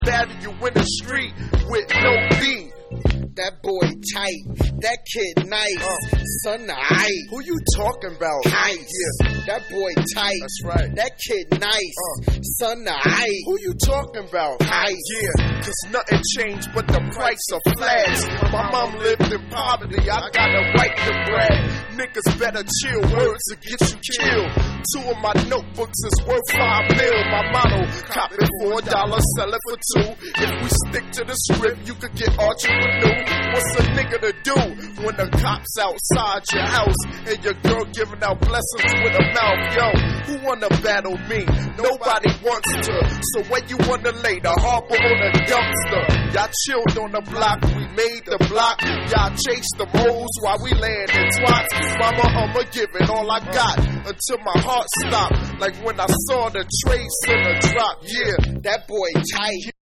battle you in the street with no beat. That boy tight, that kid nice, son aight. Who you talking about? Nice, yeah. That boy tight, that's right. That kid nice, son aight. Who you talking about? Nice, yeah. Cause nothing changed but the price of flags. My mom lived in poverty, I got a right to brag. Niggas better chill, words will get you killed. 2 of my notebooks is worth $5 million. My motto, cop it for $1, sell it for $2. If we stick to the script, you could get entrepreneur. What's a nigga to do when the cops outside your house and your girl giving out blessings with a mouth? Yo, who wanna battle me? Nobody wants to. So when you wanna lay the harbor on a dumpster, y'all chilled on the block, we made the block. Y'all chased the hoes while we laying in twats. Mama, I'ma give it all I got until my heart stopped. Like when I saw the trace in the drop, yeah. That boy tight.